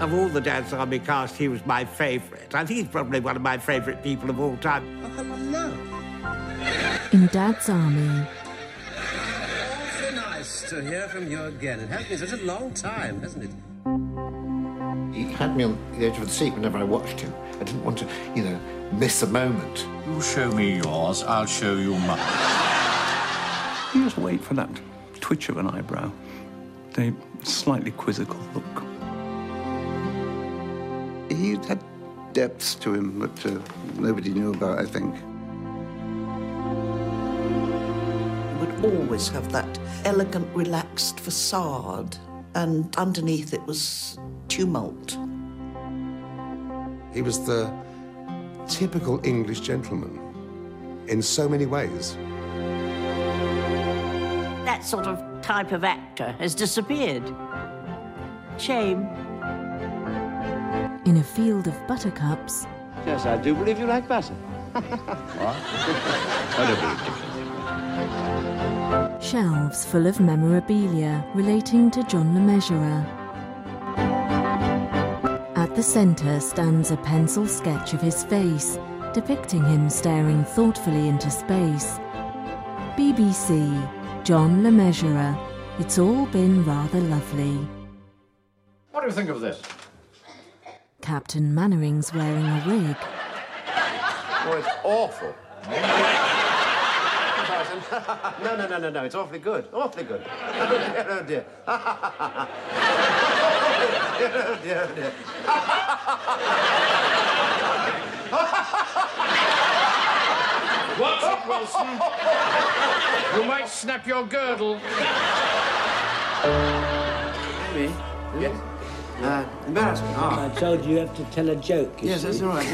Of all the Dad's Army cast, he was my favourite. I think he's probably one of my favourite people of all time. Oh, no. In Dad's Army. Awfully nice to hear from you again. It has been such a long time, hasn't it? He had me on the edge of the seat whenever I watched him. I didn't want to, miss a moment. You show me yours, I'll show you mine. You just wait for that twitch of an eyebrow, the slightly quizzical look. He had depths to him that nobody knew about, I think. He would always have that elegant, relaxed facade, and underneath it was tumult. He was the typical English gentleman in so many ways. That sort of type of actor has disappeared. Shame. In a field of buttercups. Yes, I do believe you like butter. What? I don't believe differently. Shelves full of memorabilia relating to John Le Mesurier. At the centre stands a pencil sketch of his face, depicting him staring thoughtfully into space. BBC, John Le Mesurier. It's all been rather lovely. What do you think of this? Captain Mannering's wearing a wig. Oh, it's awful. No, it's awfully good. Awfully good. Oh, dear. Oh, dear. What's it, Wilson? You might snap your girdle. Me? Yes. Embarrassment. I told you have to tell a joke. Yes, that's all right.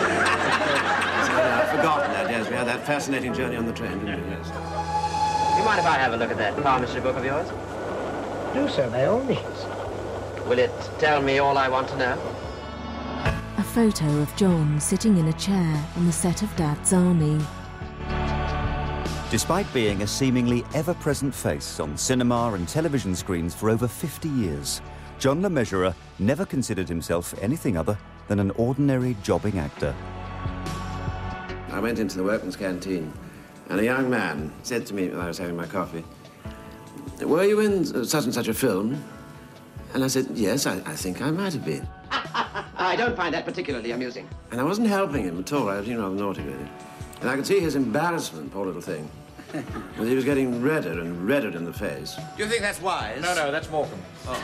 I've forgotten that, yes. We had that fascinating journey on the train, didn't we? Yes. Do you mind if I have a look at that palmistry book of yours? Do so, by all means. Will it tell me all I want to know? A photo of John sitting in a chair on the set of Dad's Army. Despite being a seemingly ever-present face on cinema and television screens for over 50 years, John Le Mesurier never considered himself anything other than an ordinary jobbing actor. I went into the workman's canteen, and a young man said to me when I was having my coffee, "Were you in such and such a film?" And I said, "Yes, I think I might have been." I don't find that particularly amusing. And I wasn't helping him at all. I was, rather naughty with him. And I could see his embarrassment, poor little thing. And he was getting redder and redder in the face. Do you think that's wise? No, that's Morecambe. Oh.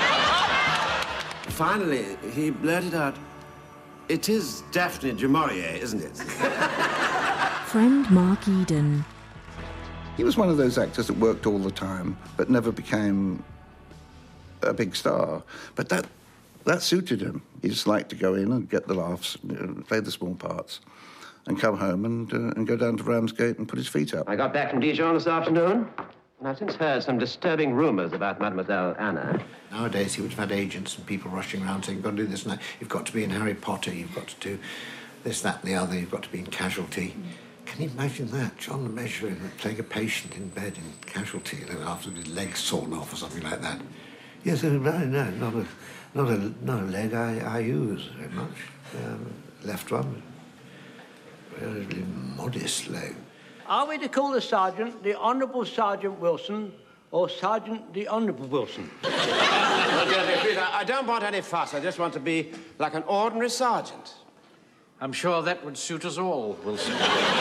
Finally, he blurted out, "It is Daphne du Maurier, isn't it?" Friend Mark Eden. He was one of those actors that worked all the time, but never became a big star. But that suited him. He just liked to go in and get the laughs, play the small parts, and come home and go down to Ramsgate and put his feet up. I got back from Dijon this afternoon, and I've since heard some disturbing rumours about Mademoiselle Anna. Nowadays, he would have had agents and people rushing around saying, "You've got to do this and that. You've got to be in Harry Potter. You've got to do this, that, and the other. You've got to be in Casualty." Can you imagine that? John Le Mesurier playing a patient in bed in Casualty, and then after his leg sawn off or something like that. Yes, no, not a leg I use very much. Left one, relatively modest leg. Are we to call the Sergeant the Honourable Sergeant Wilson or Sergeant the Honourable Wilson? Well, dear, please, I don't want any fuss. I just want to be like an ordinary sergeant. I'm sure that would suit us all, Wilson.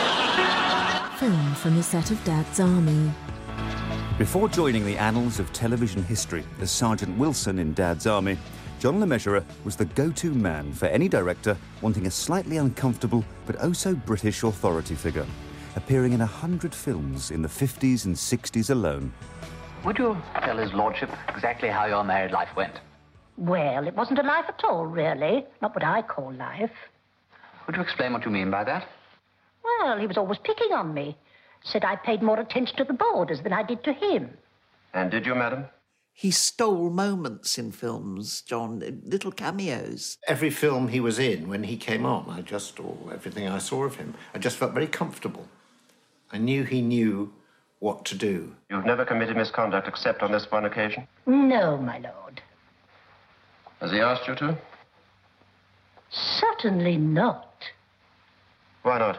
Film from the set of Dad's Army. Before joining the annals of television history as Sergeant Wilson in Dad's Army, John Le Mesurier was the go-to man for any director wanting a slightly uncomfortable but oh-so British authority figure, appearing in 100 films in the 50s and 60s alone. Would you tell his lordship exactly how your married life went? Well, it wasn't a life at all, really. Not what I call life. Would you explain what you mean by that? Well, he was always picking on me. Said I paid more attention to the boarders than I did to him. And did you, madam? He stole moments in films, John, little cameos. Every film he was in, when he came on, everything I saw of him, I just felt very comfortable. I knew he knew what to do. You've never committed misconduct except on this one occasion? No, my lord. Has he asked you to? Certainly not. Why not?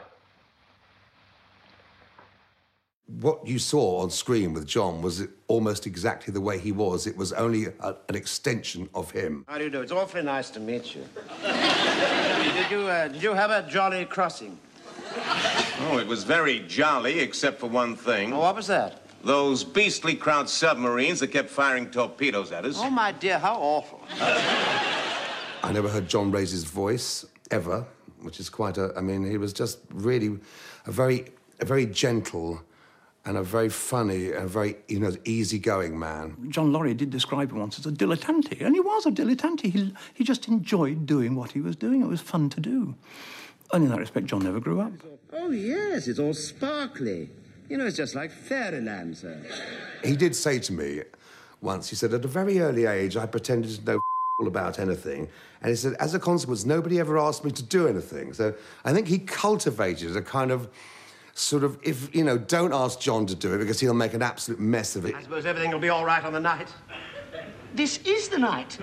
What you saw on screen with John was almost exactly the way he was. It was only an extension of him. How do you do? It's awfully nice to meet you. Did you have a jolly crossing? Oh, it was very jolly, except for one thing. Oh, what was that? Those beastly Kraut submarines that kept firing torpedoes at us. Oh, my dear, how awful. I never heard John raise his voice, ever, which is quite a... I mean, he was just really a very gentle and a very funny and very, easygoing man. John Laurie did describe him once as a dilettante, and he was a dilettante. He just enjoyed doing what he was doing. It was fun to do. And in that respect, John never grew up. Oh, yes, it's all sparkly. It's just like fairyland, sir. He did say to me once, he said, at a very early age, I pretended to know all about anything. And he said, as a consequence, nobody ever asked me to do anything. So I think he cultivated a kind of sort of, don't ask John to do it because he'll make an absolute mess of it. I suppose everything will be all right on the night. This is the night.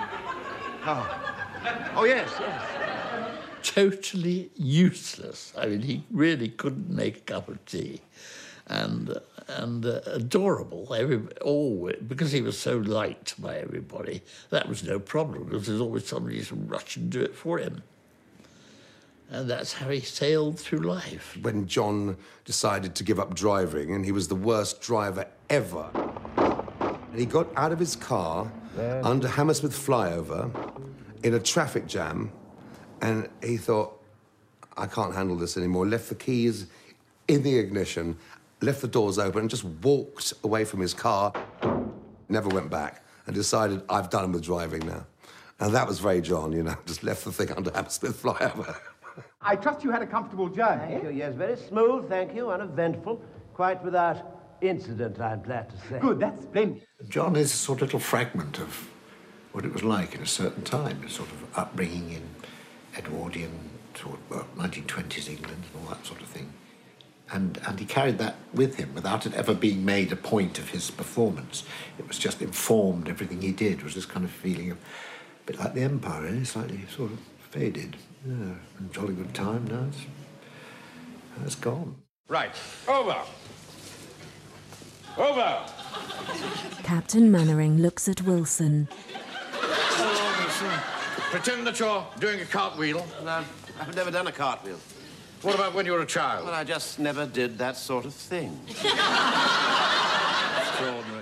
Oh, yes. Totally useless. I mean, he really couldn't make a cup of tea. And adorable, because he was so liked by everybody. That was no problem, because there's always somebody to rush and do it for him. And that's how he sailed through life. When John decided to give up driving, and he was the worst driver ever, and he got out of his car under Hammersmith flyover in a traffic jam, and he thought, I can't handle this anymore. Left the keys in the ignition, left the doors open, and just walked away from his car. Never went back, and decided, I've done with driving now. And that was very John, just left the thing under Hammersmith flyover. I trust you had a comfortable journey. Thank you, yes, very smooth, thank you, uneventful, quite without incident, I'm glad to say. Good, that's splendid. John is a sort of little fragment of what it was like in a certain time, a sort of upbringing in Edwardian, sort of 1920s England and all that sort of thing. And he carried that with him without it ever being made a point of his performance. It was just informed, everything he did was this kind of feeling of, a bit like the Empire, really, slightly sort of faded. Yeah, a jolly good time, now it's gone. Right, over. Over. Captain Mannering looks at Wilson. Pretend that you're doing a cartwheel. No, I've never done a cartwheel. What about when you were a child? Well, I just never did that sort of thing. Extraordinary.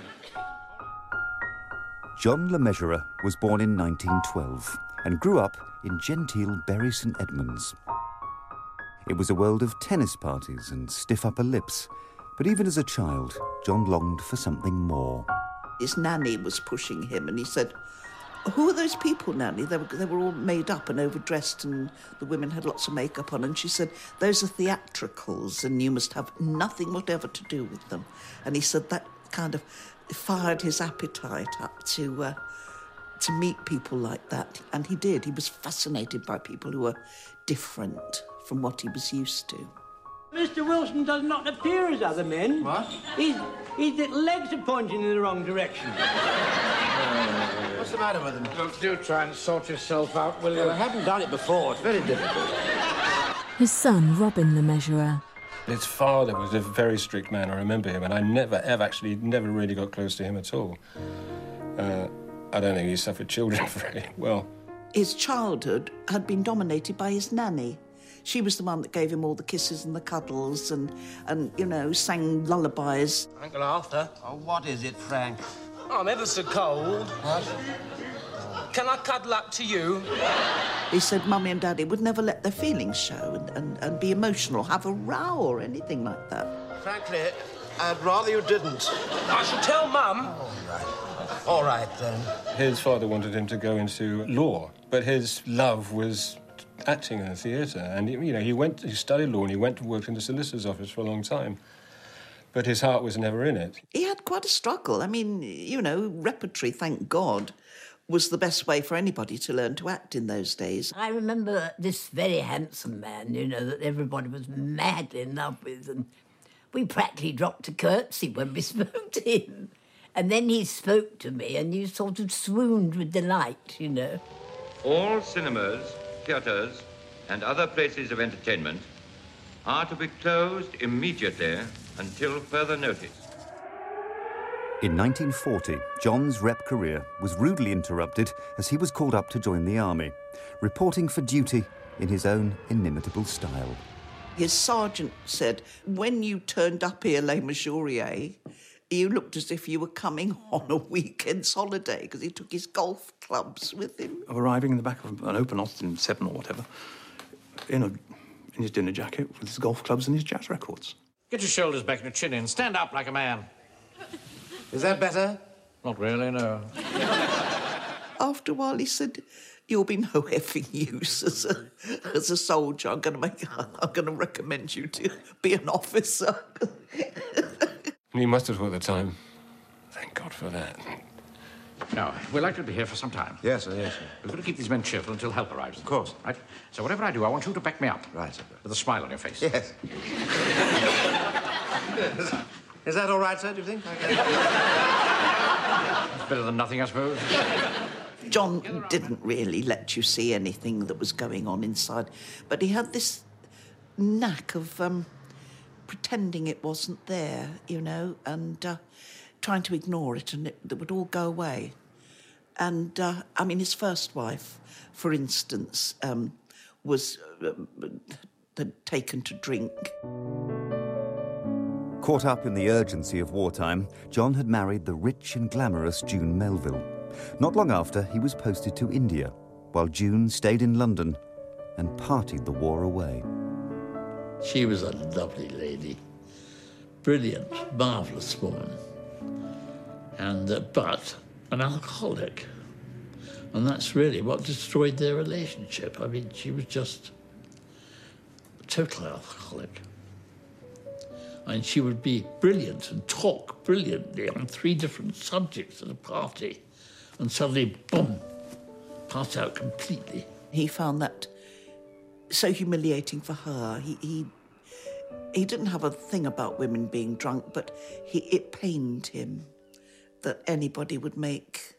John Le Mesurier was born in 1912 and grew up in genteel Bury St Edmunds. It was a world of tennis parties and stiff upper lips, but even as a child, John longed for something more. His nanny was pushing him, and he said, who are those people, Nanny? They were all made up and overdressed, and the women had lots of makeup on. And she said, those are theatricals, and you must have nothing whatever to do with them. And he said that kind of fired his appetite up to meet people like that. And he did. He was fascinated by people who were different from what he was used to. Mr. Wilson does not appear as other men. What? His little legs are pointing in the wrong direction. What's the matter with him? Look, do try and sort yourself out, will you? Well, I haven't done it before. It's very difficult. His son, Robin Le Mesurier. His father was a very strict man, I remember him, and I never really got close to him at all. I don't think he suffered children very well. His childhood had been dominated by his nanny. She was the one that gave him all the kisses and the cuddles and sang lullabies. Uncle Arthur. Oh, what is it, Frank? I'm ever so cold. What? Can I cuddle up to you? He said Mummy and Daddy would never let their feelings show and be emotional, have a row or anything like that. Frankly, I'd rather you didn't. I shall tell Mum. All right, then. His father wanted him to go into law, but his love was acting in the theatre. And, he studied law and he went and worked in the solicitor's office for a long time. But his heart was never in it. He had quite a struggle. I mean, repertory, thank God, was the best way for anybody to learn to act in those days. I remember this very handsome man, that everybody was madly in love with, and we practically dropped a curtsy when we spoke to him. And then he spoke to me and you sort of swooned with delight, you know. All cinemas, theatres and other places of entertainment are to be closed immediately until further notice. In 1940, John's rep career was rudely interrupted as he was called up to join the army, reporting for duty in his own inimitable style. His sergeant said, when you turned up here, Les Mesurier, you looked as if you were coming on a weekend's holiday, because he took his golf clubs with him. Arriving in the back of an open Austin 7 or whatever, in his dinner jacket with his golf clubs and his jazz records. Get your shoulders back and your chin in. Stand up like a man. Is that better? Not really, no. After a while, he said, "You'll be no effing use as a soldier. I'm going to recommend you to be an officer." He must have thought at the time, thank God for that. Now, we're likely to be here for some time. Yes, sir, yes, sir. We've got to keep these men cheerful until help arrives. Of course. Right? So whatever I do, I want you to back me up. Right, sir. With a smile on your face. Yes. Is that all right, sir, do you think? It's better than nothing, I suppose. John didn't really let you see anything that was going on inside, but he had this knack of pretending it wasn't there, you know, and trying to ignore it, and it would all go away. And, I mean, his first wife, for instance, was had taken to drink. Caught up in the urgency of wartime, John had married the rich and glamorous June Melville. Not long after, he was posted to India, while June stayed in London and partied the war away. She was a lovely lady, brilliant, marvellous woman, and but an alcoholic. And that's really what destroyed their relationship. I mean, she was just a total alcoholic. And she would be brilliant and talk brilliantly on 3 different subjects at a party, and suddenly, boom, pass out completely. He found that so humiliating for her. He didn't have a thing about women being drunk, but it pained him that anybody would make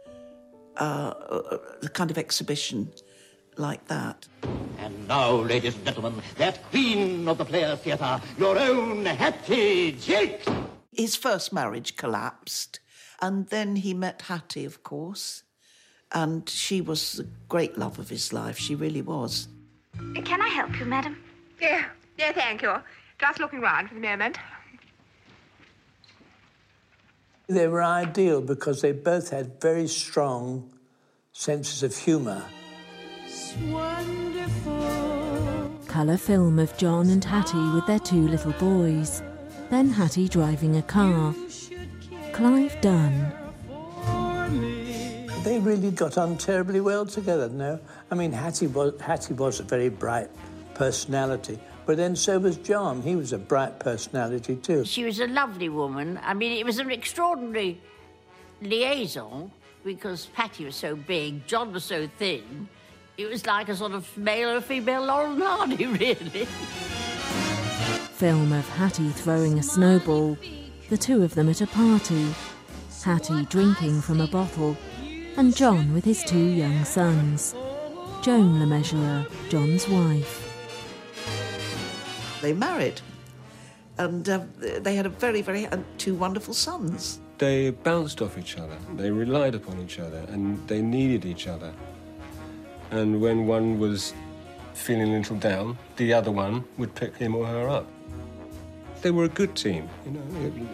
the kind of exhibition like that. And now, ladies and gentlemen, that queen of the Players' Theatre, your own Hattie Jacques. His first marriage collapsed, and then he met Hattie, of course, and she was the great love of his life. She really was. Can I help you, madam? Yeah, thank you. Just looking round for the moment. They were ideal because they both had very strong senses of humour. Colour film of John and Hattie with their 2 little boys. Then Hattie driving a car. Clive Dunn. They really got on terribly well together, no? I mean, Hattie was a very bright personality, but then so was John. He was a bright personality too. She was a lovely woman. I mean, it was an extraordinary liaison because Patty was so big, John was so thin. It was like a sort of male or female Laurel and Hardy, really. Film of Hattie throwing a snowball, the 2 of them at a party, Hattie drinking from a bottle, and John with his 2 young sons. Joan Le Mesurier, John's wife. They married, and they had a very, 2 wonderful sons. They bounced off each other, they relied upon each other, and they needed each other. And when one was feeling a little down, the other one would pick him or her up. They were a good team, you know.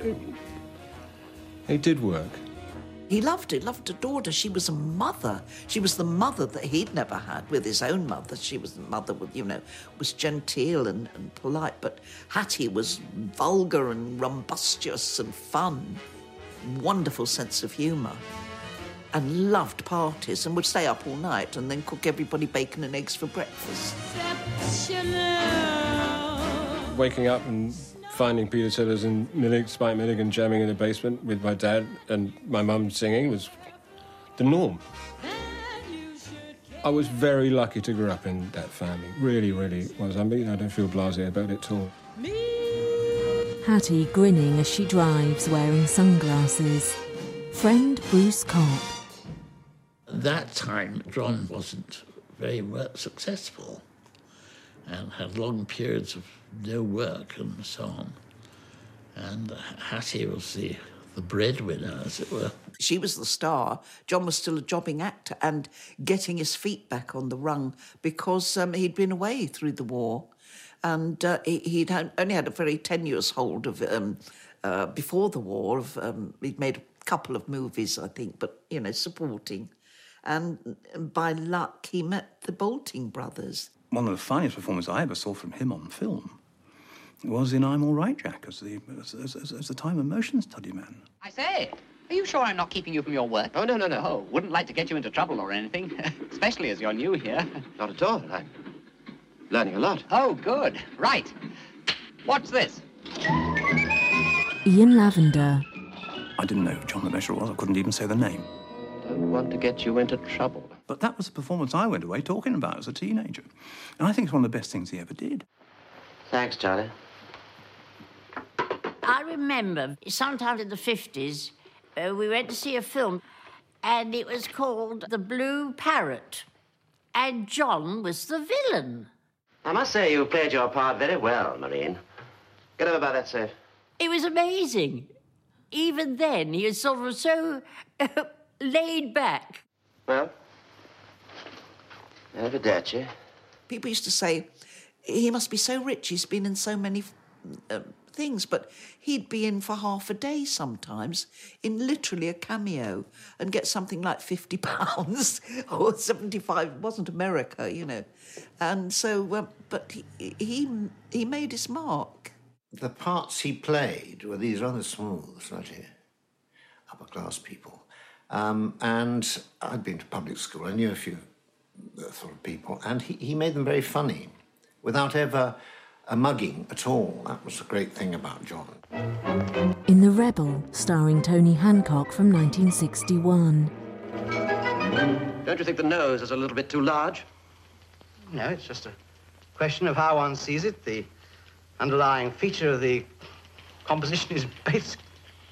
They did work. He loved adored her. She was a mother. She was the mother that he'd never had with his own mother. She was the mother with, you know, was genteel and polite, but Hattie was vulgar and rumbustious and fun. Wonderful sense of humour. And loved parties and would stay up all night and then cook everybody bacon and eggs for breakfast. Waking up and finding Peter Sellers and Spike Milligan jamming in the basement with my dad and my mum singing was the norm. I was very lucky to grow up in that family. Really, really was. I mean, I don't feel blasé about it at all. Hattie grinning as she drives, wearing sunglasses. Friend Bruce Kopp. At that time, John wasn't very successful and had long periods of no work and so on. And Hattie was the breadwinner, as it were. She was the star. John was still a jobbing actor and getting his feet back on the rung because he'd been away through the war. And he'd only had a very tenuous hold of, before the war, he'd made a couple of movies, I think, but, you know, supporting. And by luck, he met the Bolting brothers. One of the finest performances I ever saw from him on film was in I'm All Right, Jack, as the time and motion study man. I say, are you sure I'm not keeping you from your work? Oh, no. Oh, wouldn't like to get you into trouble or anything, especially as you're new here. Not at all. I'm learning a lot. Oh, good. Right. What's this? Ian Lavender. I didn't know who John Le Mesurier was. I couldn't even say the name. Don't want to get you into trouble. But that was the performance I went away talking about as a teenager. And I think it's one of the best things he ever did. Thanks, Charlie. I remember sometime in the 50s, we went to see a film, and it was called The Blue Parrot, and John was the villain. I must say you played your part very well, Marine. Get over by that safe. It was amazing. Even then, he was sort of so laid back. Well, arrivederci. People used to say, he must be so rich, he's been in so many things, but he'd be in for half a day sometimes, in literally a cameo, and get something like £50 or 75. It wasn't America, you know. And so, but he made his mark. The parts he played were these rather small, slightly upper-class people. And I'd been to public school. I knew a few sort of people, and he made them very funny, without ever a mugging at all. That was the great thing about John. In The Rebel, starring Tony Hancock from 1961. Don't you think the nose is a little bit too large? No, it's just a question of how one sees it. The underlying feature of the composition is basic.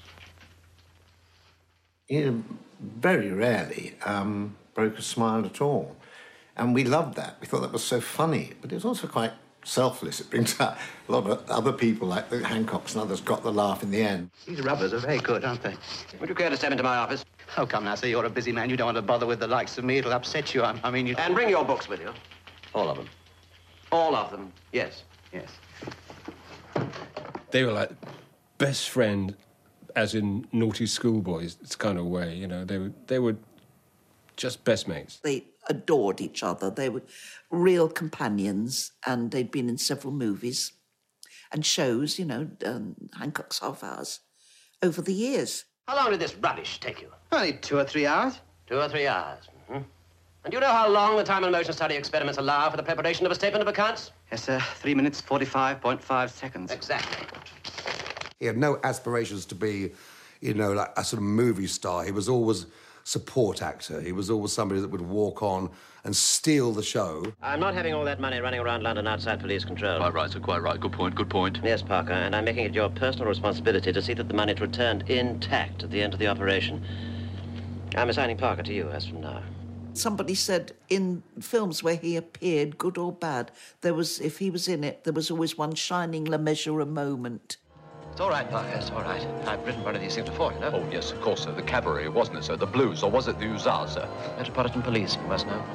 He very rarely broke a smile at all. And we loved that. We thought that was so funny. But it was also quite selfless. It brings out a lot of other people, like the Hancocks and others, got the laugh in the end. These rubbers are very good, aren't they? Would you care to step into my office? Oh, come now, sir, you're a busy man. You don't want to bother with the likes of me. It'll upset you. I mean, you... And bring your books with you. All of them. All of them, yes. Yes. They were like best friend, as in naughty schoolboys, it's kind of way, you know. They were just best mates. They adored each other. They were real companions, and they'd been in several movies and shows, you know, Hancock's Half Hours, over the years. How long did this rubbish take you? Only 2 or 3 hours. 2 or 3 hours. Mm-hmm. And do you know how long the time and motion study experiments allow for the preparation of a statement of accounts? Yes, sir. 3 minutes, 45.5 seconds. Exactly. He had no aspirations to be, you know, like a sort of movie star. He was always support actor. He was always somebody that would walk on and steal the show. I'm not having all that money running around London outside police control. Quite right, sir, quite right. Good point, good point. Yes, Parker, and I'm making it your personal responsibility to see that the money's returned intact at the end of the operation. I'm assigning Parker to you as from now. Somebody said in films where he appeared, good or bad, there was, if he was in it, there was always one shining Le Mesurier moment. It's all right, Parker, it's all right. I've written one of these things before, you know. Oh, yes, of course, sir. The cabaret, wasn't it, sir? The blues, or was it the hussars, sir? Metropolitan Police, you must know.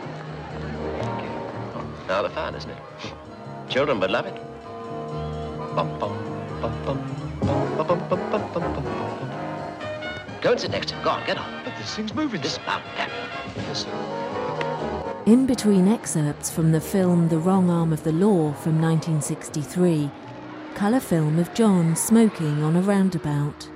Thank you. Oh, now the fun, isn't it? Children would love it. Bum, bum, bum, bum, bum, bum, bum, bum, bum, bum, bum. Go and sit next to him. Go on, get on. But this thing's moving. Dismount, damn it. Yes, sir. In between excerpts from the film The Wrong Arm of the Law from 1963, colour film of John smoking on a roundabout.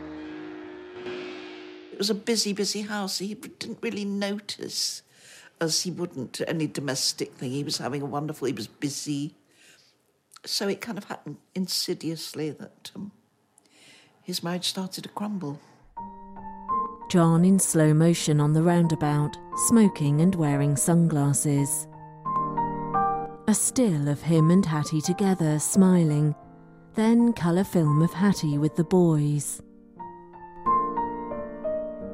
It was a busy, busy house. He didn't really notice, as he wouldn't, any domestic thing. He was having a wonderful... He was busy. So it kind of happened insidiously that his marriage started to crumble. John in slow motion on the roundabout, smoking and wearing sunglasses. A still of him and Hattie together, smiling. Then colour film of Hattie with the boys.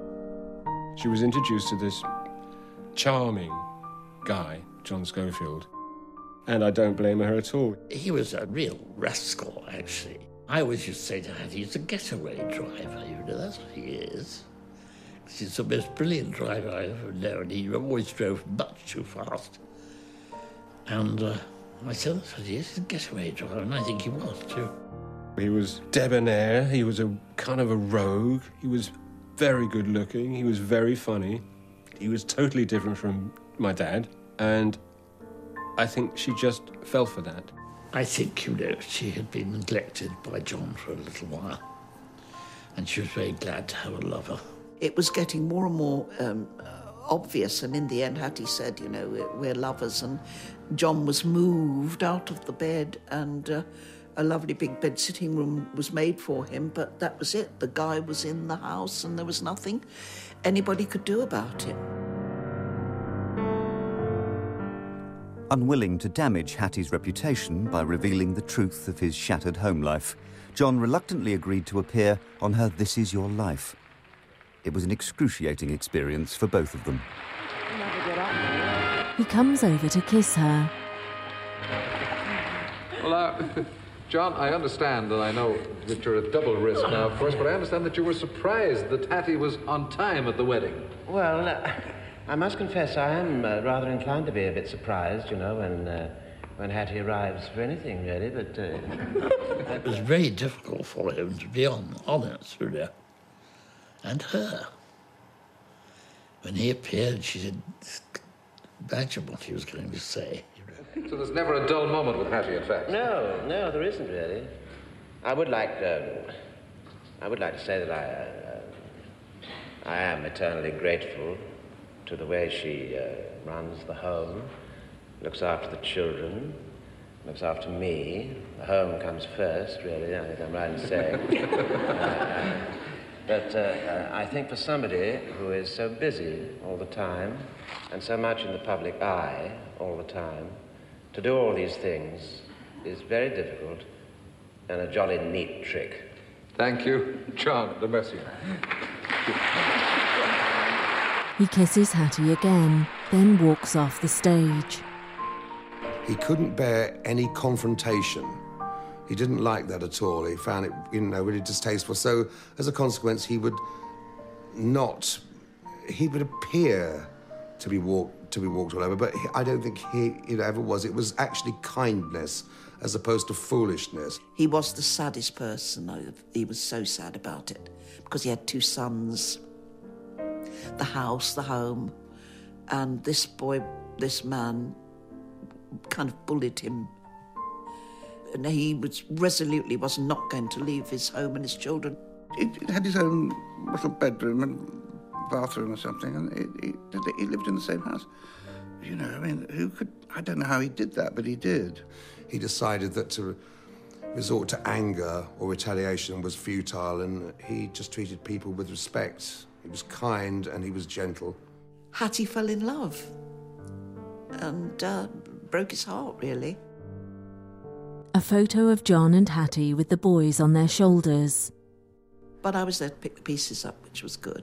She was introduced to this charming guy, John Schofield, and I don't blame her at all. He was a real rascal, actually. I always used to say to Hattie, he's a getaway driver, you know, that's what he is. He's the most brilliant driver I've ever known. He always drove much too fast. And I said, that's what he is, he's a getaway driver, and I think he was, too. He was debonair, he was a kind of a rogue, he was very good looking, he was very funny. He was totally different from my dad, and I think she just fell for that. I think, you know, she had been neglected by John for a little while, and she was very glad to have a lover. It was getting more and more obvious, and in the end, Hattie said, you know, we're lovers, and John was moved out of the bed, and a lovely big bed-sitting room was made for him, but that was it. The guy was in the house, and there was nothing anybody could do about it. Unwilling to damage Hattie's reputation by revealing the truth of his shattered home life, John reluctantly agreed to appear on her This Is Your Life. It was an excruciating experience for both of them. He comes over to kiss her. Well, John, I understand, and I know that you're at double risk now, of course, but I understand that you were surprised that Hattie was on time at the wedding. Well, I must confess I am rather inclined to be a bit surprised, you know, when Hattie arrives for anything, really, but... It was very difficult for him to be honest with her. And her. When he appeared, she said, imagine what he was going to say. So there's never a dull moment with Hattie, in fact? No, there isn't, really. I would like to say that I am eternally grateful to the way she runs the home, looks after the children, looks after me. The home comes first, really, I think I'm right in saying. But I think for somebody who is so busy all the time and so much in the public eye all the time, to do all these things is very difficult and a jolly neat trick. Thank you, John Le Mesurier. He kisses Hattie again, then walks off the stage. He couldn't bear any confrontation. He didn't like that at all. He found it, you know, really distasteful. So, as a consequence, he would appear to be walked all over, but I don't think he ever was. It was actually kindness as opposed to foolishness. He was the saddest person. He was so sad about it because he had 2 sons, the house, the home, and this man kind of bullied him. And he was not going to leave his home and his children. He had his own little bedroom and bathroom or something, and he lived in the same house. You know, I mean, I don't know how he did that, but he did. He decided that to resort to anger or retaliation was futile, and he just treated people with respect. He was kind and he was gentle. Hattie fell in love and broke his heart, really. A photo of John and Hattie with the boys on their shoulders. But I was there to pick the pieces up, which was good.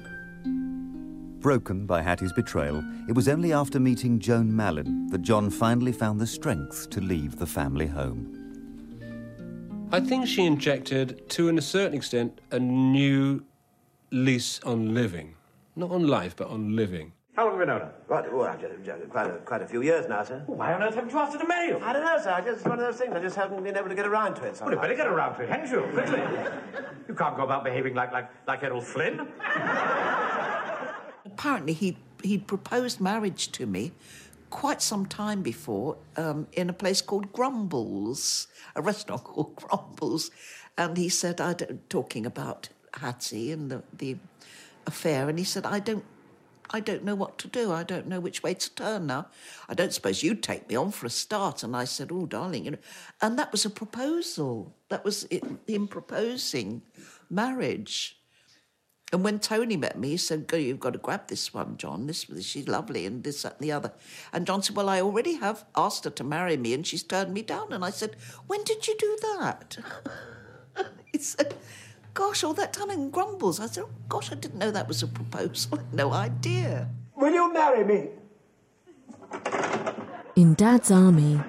Broken by Hattie's betrayal, it was only after meeting Joan Mallon that John finally found the strength to leave the family home. I think she injected, to a certain extent, a new lease on living. Not on life, but on living. How long have you known her? Quite a few years now, sir. Why on earth haven't you asked her to marry you? I don't know, sir. It's one of those things. I just haven't been able to get around to it. Well, you better get around to it, hadn't you? Quickly. You can't go about behaving like Errol Flynn. Apparently, he'd proposed marriage to me quite some time before in a place called Grumbles, a restaurant called Grumbles. And he said, talking about Hattie and the affair, and he said, I don't know what to do. I don't know which way to turn now. I don't suppose you'd take me on for a start. And I said, oh, darling, you know. And that was a proposal. That was him proposing marriage. And when Tony met me, he said, go, you've got to grab this one, John. She's lovely, and this, that, and the other. And John said, well, I already have asked her to marry me, and she's turned me down. And I said, when did you do that? He said, gosh, all that time in Grumbles. I said, oh, gosh, I didn't know that was a proposal. No idea. Will you marry me? In Dad's Army,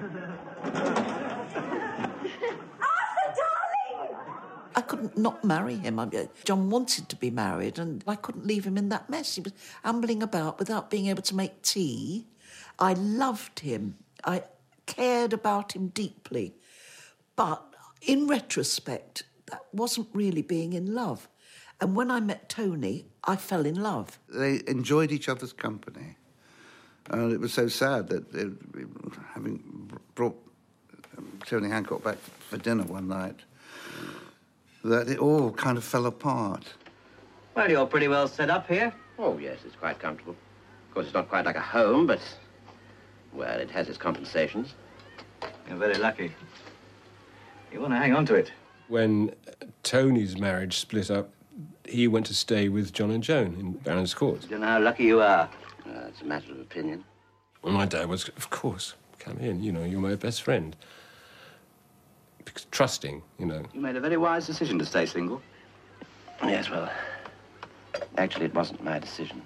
I couldn't not marry him. John wanted to be married, and I couldn't leave him in that mess. He was ambling about without being able to make tea. I loved him. I cared about him deeply. But in retrospect, that wasn't really being in love. And when I met Tony, I fell in love. They enjoyed each other's company. And it was so sad that having brought Tony Hancock back for dinner one night, that it all kind of fell apart. Well, you're pretty well set up here. Oh, yes, it's quite comfortable. Of course, it's not quite like a home, but, well, it has its compensations. You're very lucky. You want to hang on to it. When Tony's marriage split up, he went to stay with John and Joan in Baron's Court. Do you know how lucky you are? It's a matter of opinion. Well, my dad was, of course, come in, you know, you're my best friend. Because trusting, you know. You made a very wise decision to stay single. Yes, well, actually, it wasn't my decision.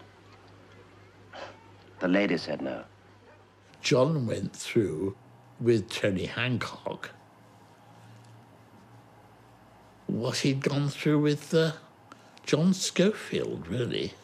The lady said no. John went through with Tony Hancock what he'd gone through with John Schofield, really.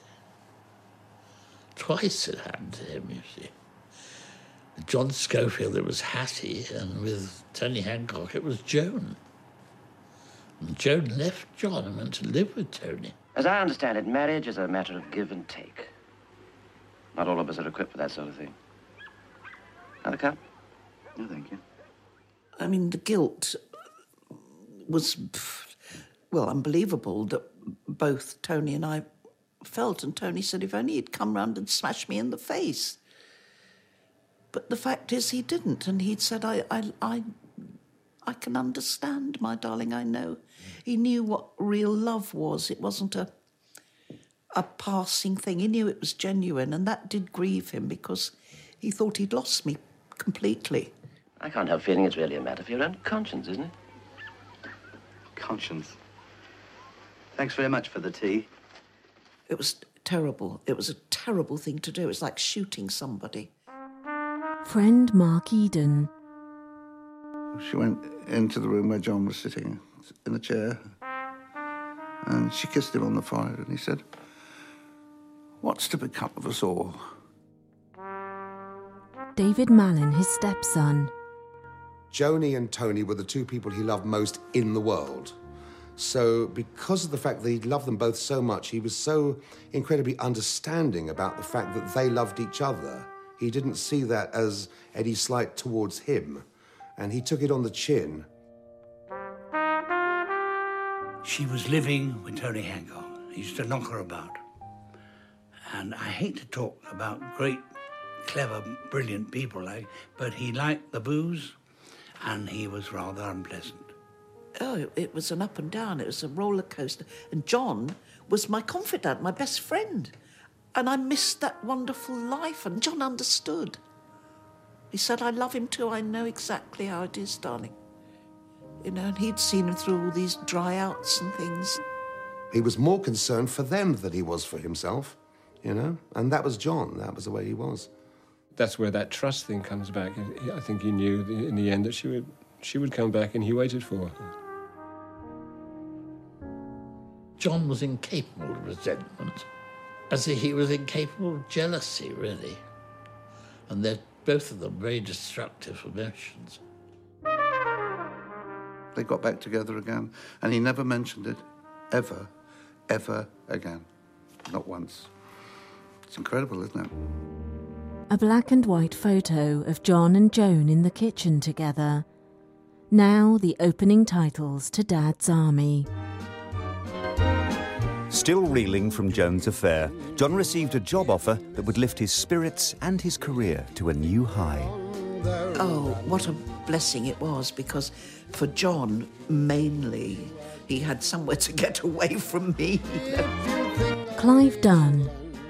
Twice it happened to him, you see. With John Schofield, it was Hattie, and with Tony Hancock, it was Joan. And Joan left John and went to live with Tony. As I understand it, marriage is a matter of give and take. Not all of us are equipped for that sort of thing. Another cup? No, thank you. I mean, the guilt was, well, unbelievable that both Tony and I felt. And Tony said if only he'd come round and smashed me in the face. But the fact is he didn't. And he'd said, I can understand, my darling, I know. He knew what real love was. It wasn't a passing thing. He knew it was genuine, and that did grieve him because he thought he'd lost me completely. I can't help feeling it's really a matter for your own conscience, isn't it? Conscience. Thanks very much for the tea. It was terrible. It was a terrible thing to do. It was like shooting somebody. Friend Mark Eden. She went into the room where John was sitting in a chair, and she kissed him on the forehead, and he said, "What's to become of us all?" David Mallon, his stepson. Joni and Tony were the two people he loved most in the world. So because of the fact that he loved them both so much, he was so incredibly understanding about the fact that they loved each other. He didn't see that as any slight towards him, and he took it on the chin. She was living with Tony Hancock. He used to knock her about. And I hate to talk about great, clever, brilliant people, but he liked the booze, and he was rather unpleasant. Oh, it was an up and down. It was a roller coaster. And John was my confidant, my best friend. And I missed that wonderful life, and John understood. He said, I love him too. I know exactly how it is, darling. You know, and he'd seen him through all these dry outs and things. He was more concerned for them than he was for himself, you know? And that was John. That was the way he was. That's where that trust thing comes back. I think he knew in the end that she would come back, and he waited for her. John was incapable of resentment, as he was incapable of jealousy, really. And they're both of them very destructive emotions. They got back together again, and he never mentioned it, ever, ever again. Not once. It's incredible, isn't it? A black and white photo of John and Joan in the kitchen together. Now the opening titles to Dad's Army. Still reeling from Joan's affair, John received a job offer that would lift his spirits and his career to a new high. Oh, what a blessing it was, because for John, mainly, he had somewhere to get away from me. Clive Dunn.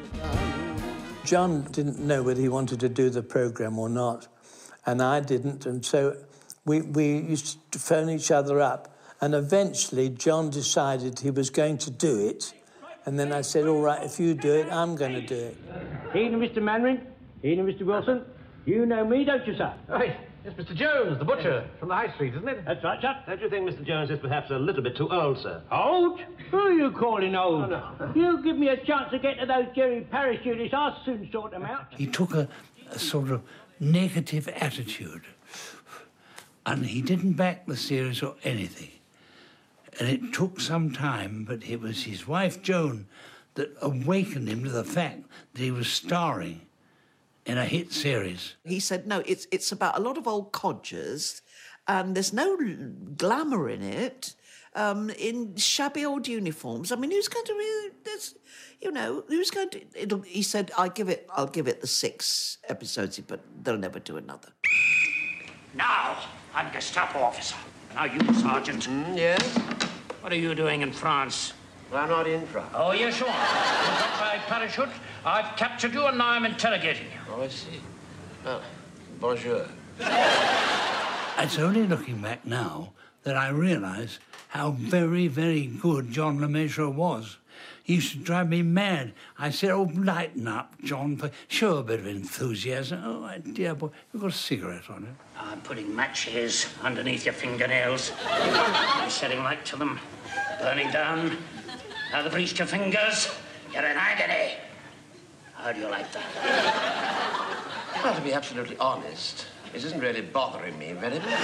John didn't know whether he wanted to do the programme or not, and I didn't, and so we used to phone each other up And eventually, John decided he was going to do it. And then I said, all right, if you do it, I'm going to do it. Evening, Mr. Mannering. Evening, Mr. Wilson. You know me, don't you, sir? Right. It's Mr. Jones, the butcher, from the High Street, isn't it? That's right, sir. Don't you think Mr. Jones is perhaps a little bit too old, sir? Old? Who are you calling old? Oh, no. You give me a chance to get to those Jerry parachutists, I'll soon sort them out. He took a sort of negative attitude, and he didn't back the series or anything. And it took some time, but it was his wife, Joan, that awakened him to the fact that he was starring in a hit series. He said, no, it's about a lot of old codgers, and there's no glamour in it, in shabby old uniforms. I mean, who's going to really, who's going to... he said, I'll give it the 6 episodes, but they'll never do another. Now, I'm Gestapo officer. Now you, Sergeant. Yes? What are you doing in France? Well, I'm not in France. Oh, yes, you are. You got my parachute. I've captured you, and now I'm interrogating you. Oh, I see. Well, bonjour. It's only looking back now that I realise how very, very good John Le Mesurier was. He used to drive me mad. I said, oh, lighten up, John. Show a bit of enthusiasm. Oh, my dear boy, you've got a cigarette on it. I'm putting matches underneath your fingernails. I'm setting light to them. Burning down. Now they've reached your fingers. You're in agony. How do you like that? Well, to be absolutely honest, it isn't really bothering me very much.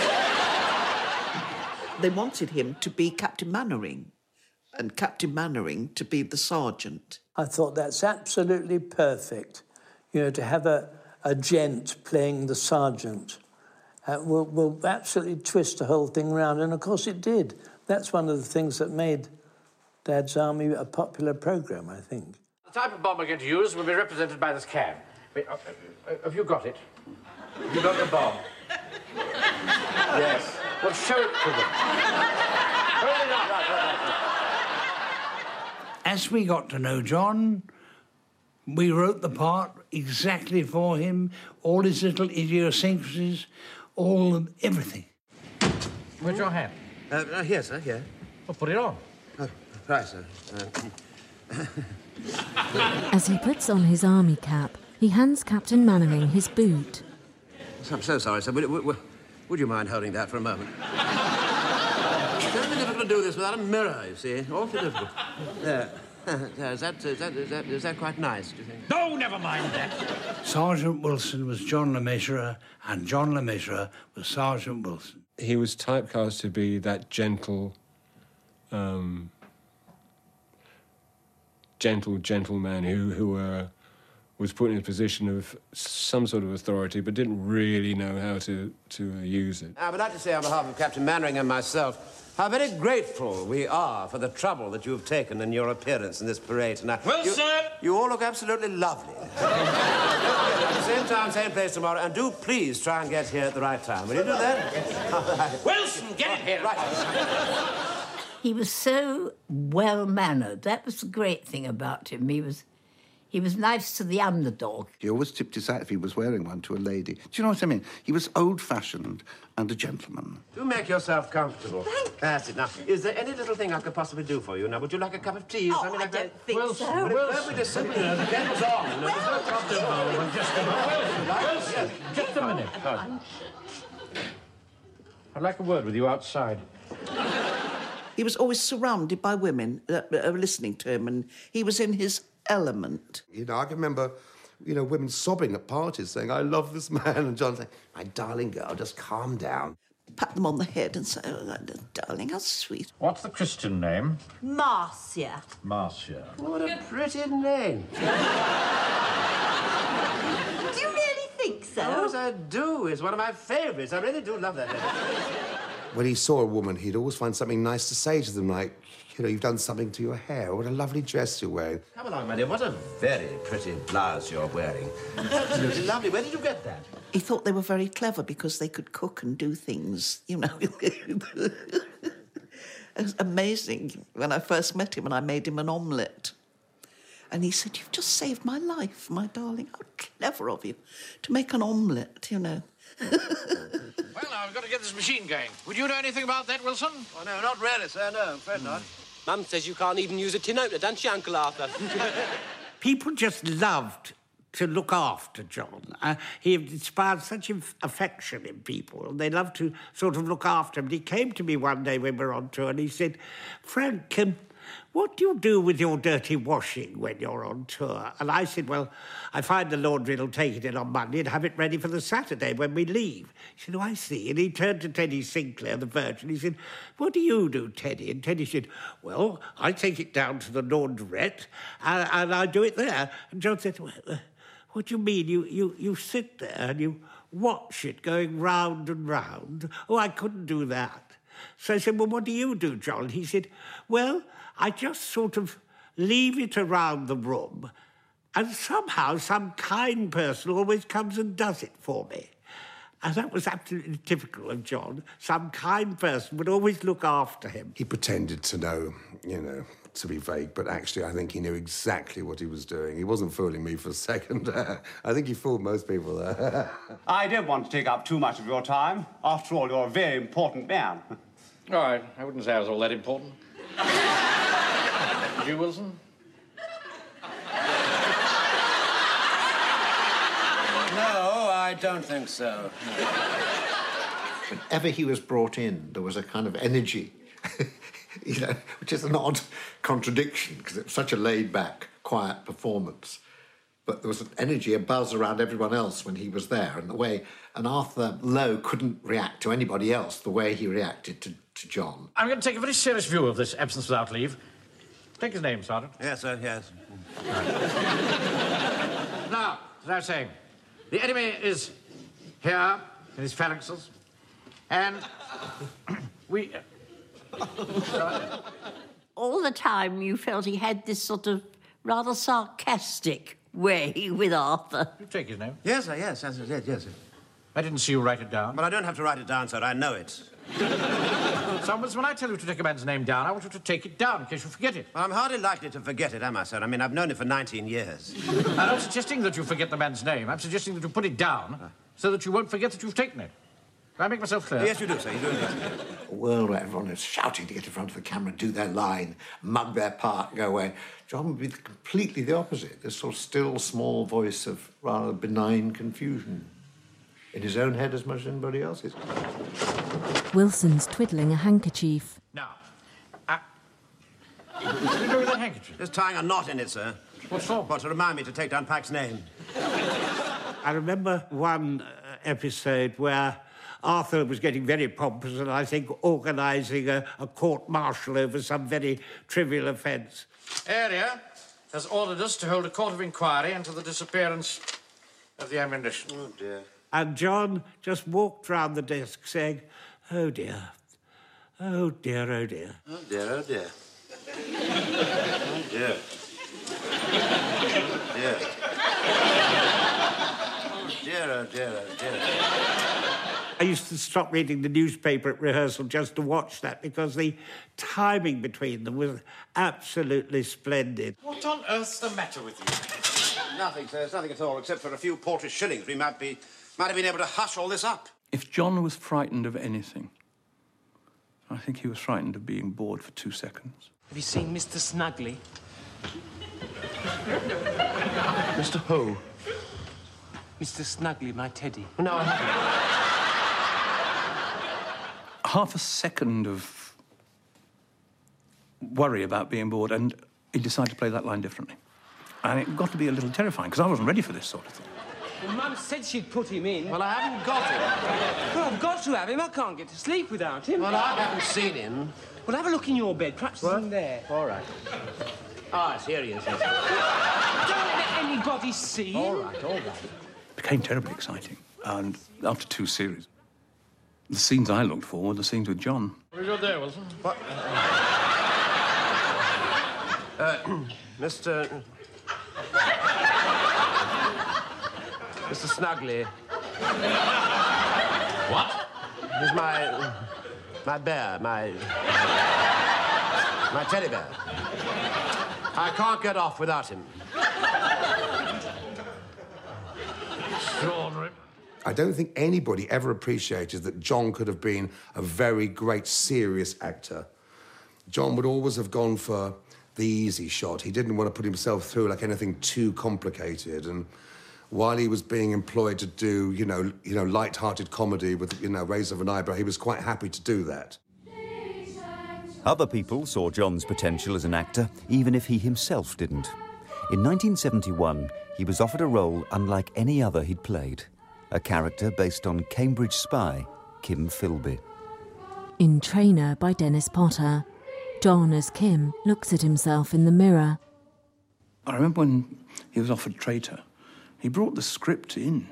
They wanted him to be Captain Mannering, and Captain Mannering to be the sergeant. I thought that's absolutely perfect, to have a gent playing the sergeant. Will absolutely twist the whole thing round, and of course it did. That's one of the things that made Dad's Army a popular programme, I think. The type of bomb we're going to use will be represented by this can. Wait, have you got it? You got the bomb? Yes. Well, show it to them. Hold it up. As we got to know John, we wrote the part exactly for him, all his little idiosyncrasies, everything. Where's your hand? Here, sir, here. Well, put it on. Oh, right, sir. As he puts on his army cap, he hands Captain Mannering his boot. I'm so sorry, sir. Would you mind holding that for a moment? It's very difficult to do this without a mirror, you see. Awfully difficult. There. Is that quite nice, do you think? No, never mind that. Sergeant Wilson was John Le Mesurier, and John Le Mesurier was Sergeant Wilson. He was typecast to be that gentle gentleman who was put in a position of some sort of authority but didn't really know how to use it. I would like to say on behalf of Captain Mannering and myself how very grateful we are for the trouble that you've taken in your appearance in this parade tonight. Wilson! You all look absolutely lovely. At the same time, same place tomorrow, and do please try and get here at the right time. Will you do that? Wilson, get it here! Right. He was so well-mannered. That was the great thing about him. He was nice to the underdog. He always tipped his hat if he was wearing one to a lady. Do you know what I mean? He was old-fashioned and a gentleman. Do make yourself comfortable. That's it. Now, is there any little thing I could possibly do for you? Now, would you like a cup of tea or something like that? I don't think so. Well, we just simply, the game's on. There's no problem. Just a minute. I'd like a word with you outside. He was always surrounded by women listening to him, and he was in his element. I can remember, women sobbing at parties saying, I love this man, and John saying, my darling girl, just calm down. Pat them on the head and say, oh, darling, how sweet. What's the Christian name? Marcia. Marcia. What a pretty name. Do you really think so? Of course I do. It's one of my favourites. I really do love that name. When he saw a woman, he'd always find something nice to say to them, like, you've done something to your hair, or what a lovely dress you're wearing. Come along, my dear. What a very pretty blouse you're wearing. Absolutely lovely. Where did you get that? He thought they were very clever because they could cook and do things, It was amazing. When I first met him and I made him an omelette. And he said, you've just saved my life, my darling. How clever of you to make an omelette, Well, now, I've got to get this machine going. Would you know anything about that, Wilson? Oh, no, not really, sir. No, I'm afraid not. Mum says you can't even use a tinometer, doesn't she, Uncle Arthur? People just loved to look after John. He inspired such affection in people, and they loved to sort of look after him. And he came to me one day when we were on tour, and he said, Frank, what do you do with your dirty washing when you're on tour? And I said, well, I find the laundry will take it in on Monday and have it ready for the Saturday when we leave. He said, oh, I see. And he turned to Teddy Sinclair, the Virgin. He said, what do you do, Teddy? And Teddy said, well, I take it down to the laundrette and I do it there. And John said, well, what do you mean? You sit there and you watch it going round and round? Oh, I couldn't do that. So I said, well, what do you do, John? He said, well, I just sort of leave it around the room and somehow some kind person always comes and does it for me. And that was absolutely typical of John. Some kind person would always look after him. He pretended to know, to be vague, but actually I think he knew exactly what he was doing. He wasn't fooling me for a second. I think he fooled most people there. I don't want to take up too much of your time. After all, you're a very important man. All right, I wouldn't say I was all that important. Did you, Wilson? No, I don't think so. Whenever he was brought in, there was a kind of energy, which is an odd contradiction, because it was such a laid-back, quiet performance. But there was an energy, a buzz around everyone else when he was there, and Arthur Lowe couldn't react to anybody else the way he reacted to John. I'm going to take a very serious view of this absence without leave. Take his name, Sergeant. Yes, sir, yes. Now, as I was saying, the enemy is here in his phalanxes, and we... All the time you felt he had this sort of rather sarcastic way with Arthur. You take his name? Yes, sir, yes, yes, yes. I didn't see you write it down. But I don't have to write it down, sir. I know it. Someone, when I tell you to take a man's name down, I want you to take it down in case you forget it. Well, I'm hardly likely to forget it, am I, sir? I mean, I've known it for 19 years. I'm not suggesting that you forget the man's name. I'm suggesting that you put it down so that you won't forget that you've taken it. Do I make myself clear? Yes, you do, sir. You do. A world where everyone is shouting to get in front of the camera, do their line, mug their part, go away. John would be completely the opposite. This sort of still, small voice of rather benign confusion. In his own head as much as anybody else's. Wilson's twiddling a handkerchief. Now, what are you doing with that handkerchief? Just tying a knot in it, sir. What for? Well, to remind me to take down Pack's name. I remember one episode where Arthur was getting very pompous and I think organising a court-martial over some very trivial offence. Area has ordered us to hold a court of inquiry into the disappearance of the ammunition. Oh, dear. And John just walked round the desk saying, oh, dear. Oh, dear, oh, dear. Oh, dear, oh, dear. Oh, dear. Oh, dear. Oh, dear, oh, dear, oh, dear. I used to stop reading the newspaper at rehearsal just to watch that because the timing between them was absolutely splendid. What on earth's the matter with you? Nothing, sir. It's nothing at all, except for a few paltry shillings. We might have been able to hush all this up. If John was frightened of anything, I think he was frightened of being bored for 2 seconds. Have you seen Mr. Snugley? Mr. Ho? Mr. Snugley, my teddy. No, I haven't. Half a second of worry about being bored, and he decided to play that line differently. And it got to be a little terrifying, because I wasn't ready for this sort of thing. Well, Mum said she'd put him in. Well, I haven't got him. Well, I've got to have him. I can't get to sleep without him. Well, I haven't seen him. Well, have a look in your bed. Perhaps he's in there. All right. Ah, yes, here he is. Yes. Don't let anybody see him. All right, all right. It became terribly exciting. And after 2 series, the scenes I looked for were the scenes with John. What have you got there, Wilson? What? Mr. Snugley. What? He's my bear, my teddy bear. I can't get off without him. Extraordinary. I don't think anybody ever appreciated that John could have been a very great, serious actor. John would always have gone for the easy shot. He didn't want to put himself through like anything too complicated. And while he was being employed to do, you know, light-hearted comedy with, raise of an eyebrow, he was quite happy to do that. Other people saw John's potential as an actor, even if he himself didn't. In 1971, he was offered a role unlike any other he'd played, a character based on Cambridge spy Kim Philby. In Trainer by Dennis Potter, John as Kim looks at himself in the mirror. I remember when he was offered Traitor, he brought the script in.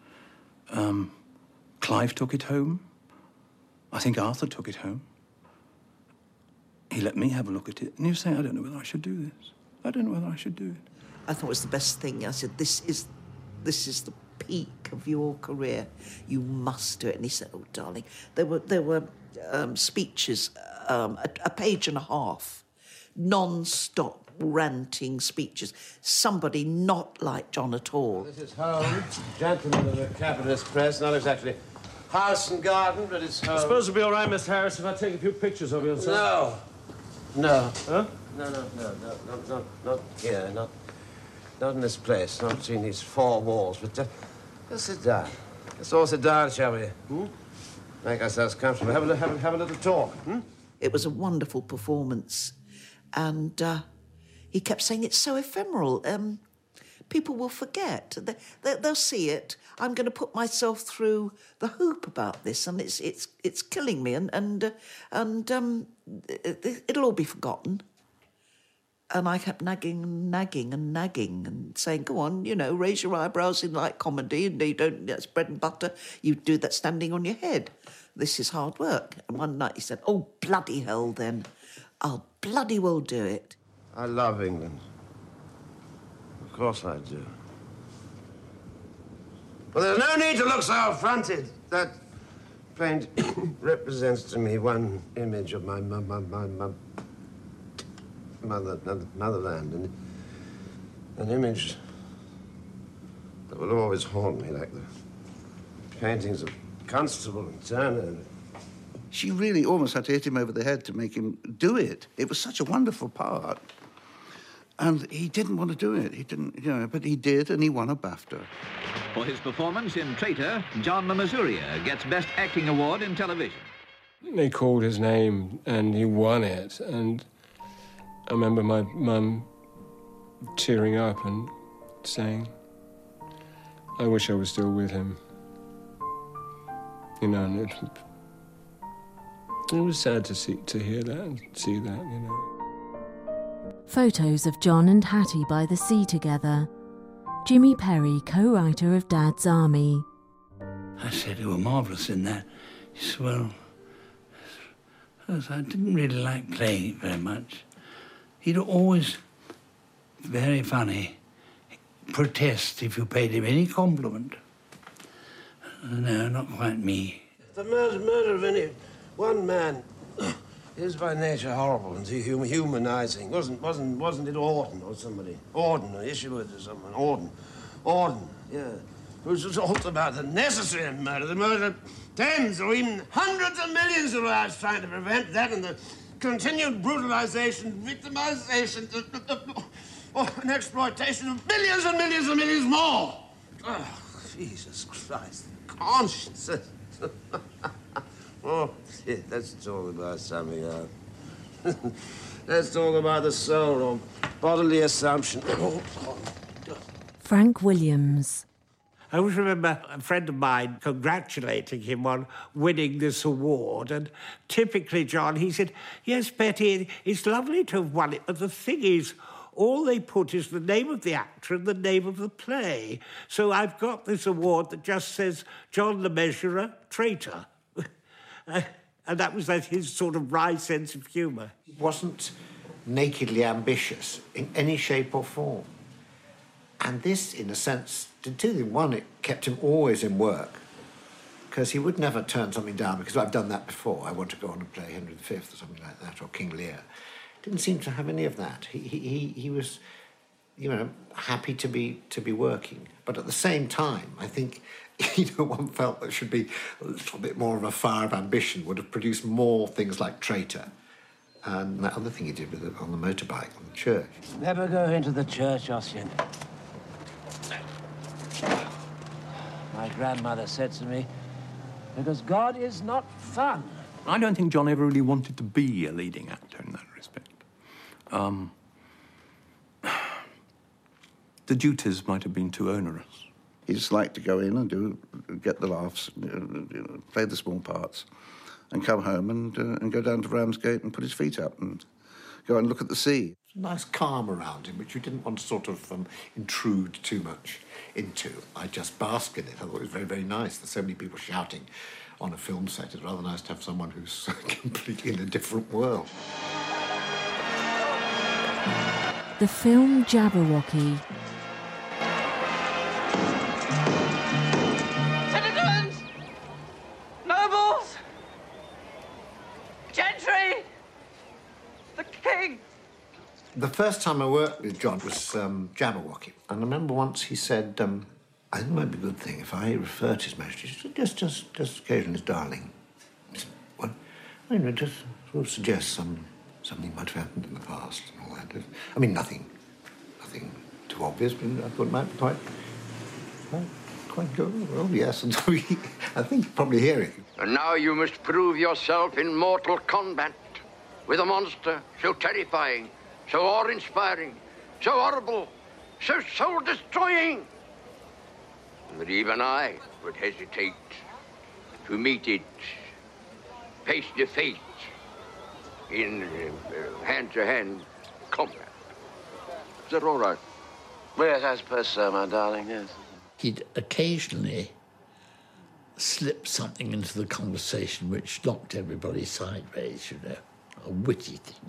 Clive took it home. I think Arthur took it home. He let me have a look at it, and he was saying, I don't know whether I should do this. I don't know whether I should do it. I thought it was the best thing. I said, this is the peak of your career. You must do it. And he said, oh, darling, there were speeches, a page and a half, non-stop ranting speeches. Somebody not like John at all. This is home, gentlemen of the capitalist press, not exactly house and garden, but it's home. I suppose it'll be all right, Miss Harris, if I take a few pictures of you. No. No. Huh? No, not here, not in this place, not between these four walls, but let's sit down. Let's all sit down, shall we? Make ourselves comfortable. Have a little talk. It was a wonderful performance, and he kept saying it's so ephemeral. People will forget. They'll see it. I'm going to put myself through the hoop about this, and it's killing me, and it'll all be forgotten. And I kept nagging and saying, go on, raise your eyebrows in light comedy, and that's bread and butter. You do that standing on your head. This is hard work. And one night he said, oh, bloody hell then. I'll bloody well do it. I love England. Of course I do. But there's no need to look so affronted. That paint represents to me one image of my motherland, and an image that will always haunt me, like the paintings of Constable and Turner. She really almost had to hit him over the head to make him do it. It was such a wonderful part. And he didn't want to do it. He didn't, but he did, and he won a BAFTA. For his performance in Traitor, John Le Mesurier gets Best Acting Award in Television. They called his name, and he won it, and I remember my mum tearing up and saying, I wish I was still with him. And it was sad to hear that and see that, Photos of John and Hattie by the sea together. Jimmy Perry, co-writer of Dad's Army. I said, you were marvellous in that. He said, well, I didn't really like playing it very much. He'd always, very funny, protest if you paid him any compliment. No, not quite me. The murder of any one man is by nature horrible and humanizing. Wasn't it Auden or somebody? Auden or Isherwood or someone? Auden, yeah. Who talked about the necessary murder, the murder of tens or even hundreds of millions of lives, trying to prevent that, and the continued brutalization, victimization, and exploitation of millions and millions and millions more. Oh, Jesus Christ. Conscience. Oh, shit, let's talk about something else. Let's talk about the soul or bodily assumption. Frank Williams. I always remember a friend of mine congratulating him on winning this award, and typically, John, he said, yes, Betty, it's lovely to have won it, but the thing is, all they put is the name of the actor and the name of the play. So I've got this award that just says John Le Mesurier, Traitor. And that was his sort of wry sense of humour. He wasn't nakedly ambitious in any shape or form. And this, in a sense, did two things. One, it kept him always in work, because he would never turn something down, because I've done that before. I want to go on and play Henry V or something like that, or King Lear. Didn't seem to have any of that. He was you know, happy to be working. But at the same time, I think, you know, one felt there should be a little bit more of a fire of ambition, would have produced more things like Traitor. And that other thing he did with it on the motorbike, on the church. Never go into the church, Ossian. My grandmother said to me, because God is not fun. I don't think John ever really wanted to be a leading actor in that respect. The duties might have been too onerous. He just liked to go in and get the laughs, play the small parts, and come home and go down to Ramsgate and put his feet up and go and look at the sea. A nice calm around him, which you didn't want to sort of intrude too much into. I just bask in it. I thought it was very, very nice. There's so many people shouting on a film set. It's rather nice to have someone who's completely in a different world. The film Jabberwocky. Citizens! Nobles! Gentry! The king! The first time I worked with John was Jabberwocky. And I remember once he said, I think it might be a good thing if I refer to His Majesty just occasionally as darling. He said, well, I know, just sort of suggest something might have happened in the past and all that. I mean, nothing too obvious, but I thought it might be quite good. Well, yes, and so I think probably hearing. And now you must prove yourself in mortal combat with a monster so terrifying, so awe-inspiring, so horrible, so soul-destroying, that even I would hesitate to meet it face to face in hand-to-hand combat. Is that all right? Yes, I suppose so, my darling, yes. He'd occasionally slip something into the conversation which knocked everybody sideways, you know, a witty thing.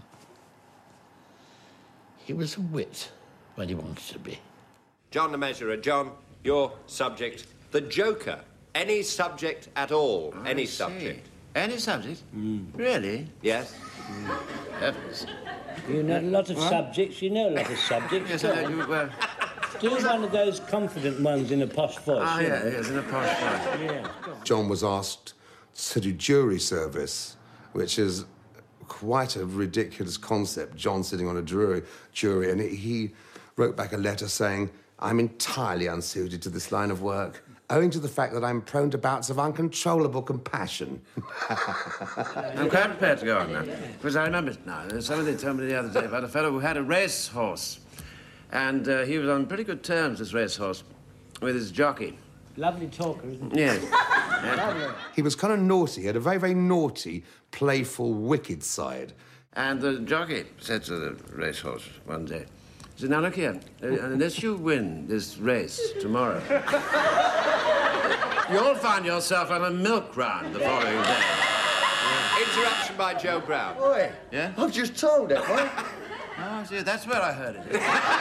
He was a wit when he wanted to be. John Le Mesurier, John, your subject, the Joker. Any subject at all, any subject. Any subject? Really? Yes. Heavens. You know a lot of subjects, you know a lot of subjects. Yes, I know. Well, do one of those confident ones in a posh voice. Ah, yeah, yes, in a posh voice. Yeah. John was asked to do jury service, which is quite a ridiculous concept, John sitting on a jury, and he wrote back a letter saying, I'm entirely unsuited to this line of work, owing to the fact that I'm prone to bouts of uncontrollable compassion. I'm quite prepared to go on now, because I remember it now. Somebody told me the other day about a fellow who had a racehorse, and he was on pretty good terms, this racehorse, with his jockey. Lovely talker, isn't he? Yes. Lovely. He was kind of naughty. He had a very, very naughty, playful, wicked side. And the jockey said to the racehorse one day, he said, now look here, unless you win this race tomorrow, you'll find yourself on a milk run the following day. Interruption by Joe Brown. Boy. Yeah? I've just told it, boy. Oh, see, that's where I heard it.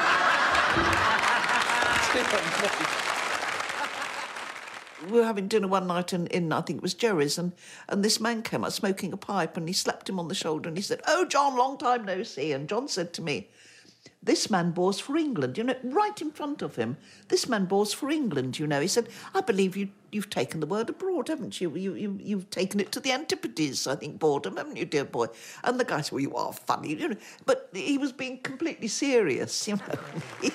We were having dinner one night in I think it was Jerry's, and this man came out smoking a pipe, and he slapped him on the shoulder, and he said, "Oh, John, long time no see." And John said to me, "This man bores for England," you know, right in front of him. "This man bores for England," you know. He said, "I believe you've taken the word abroad, haven't you? You've taken it to the antipodes, I think, boredom, haven't you, dear boy?" And the guy said, "Well, you are funny," you know. But he was being completely serious, you know.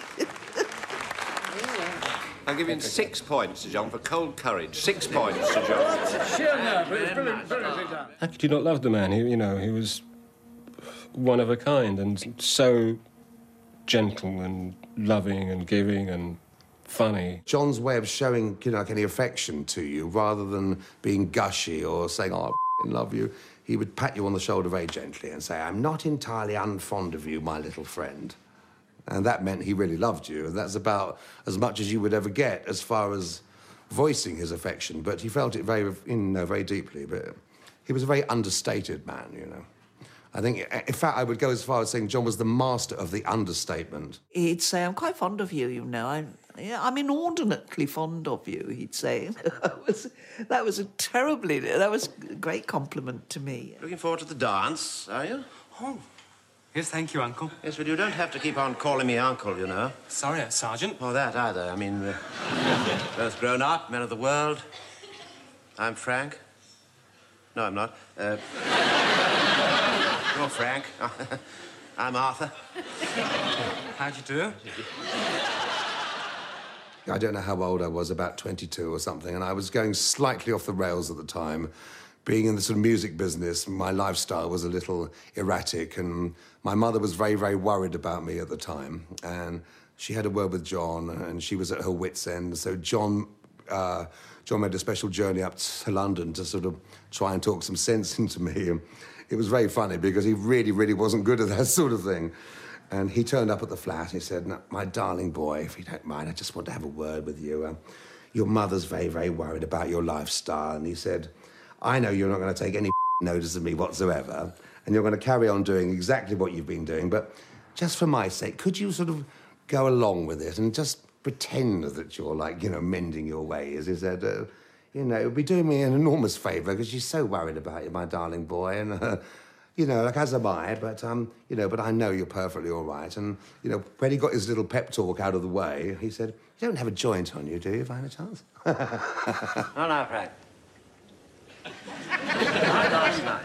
I'm giving 6 points to John for cold courage. 6 points to John. Sure, no, but it's brilliantly done. How could you not love the man? He was one of a kind and so gentle and loving and giving and funny. John's way of showing, like any affection to you, rather than being gushy or saying, "Oh, I love you," he would pat you on the shoulder very gently and say, "I'm not entirely unfond of you, my little friend." And that meant he really loved you, and that's about as much as you would ever get as far as voicing his affection. But he felt it very deeply. But he was a very understated man, you know. I think, in fact, I would go as far as saying John was the master of the understatement. He'd say, "I'm quite fond of you, you know. I'm inordinately fond of you," he'd say. That was a great compliment to me. Looking forward to the dance, are you? Oh, Yes, thank you, Uncle. Yes, but you don't have to keep on calling me Uncle, you know. Sorry, Sergeant. Or that either. I mean, both grown up, men of the world. I'm Frank. No, I'm not. You're Frank. I'm Arthur. How'd you do? I don't know how old I was, about 22 or something, and I was going slightly off the rails at the time. Being in the sort of music business, my lifestyle was a little erratic, and my mother was very, very worried about me at the time. And she had a word with John, and she was at her wit's end. So John made a special journey up to London to sort of try and talk some sense into me. And it was very funny because he really, really wasn't good at that sort of thing. And he turned up at the flat and he said, "No, my darling boy, if you don't mind, I just want to have a word with you. Your mother's very, very worried about your lifestyle." And he said, "I know you're not going to take any notice of me whatsoever, and you're going to carry on doing exactly what you've been doing, but just for my sake, could you sort of go along with it and just pretend that you're, like, you know, mending your ways?" He said, "You know, it would be doing me an enormous favour because she's so worried about you, my darling boy, and, you know, like, as am I, but, you know, but I know you're perfectly all right." And, you know, when he got his little pep talk out of the way, he said, "You don't have a joint on you, do you, by any chance?" No, no, Frank. Last night.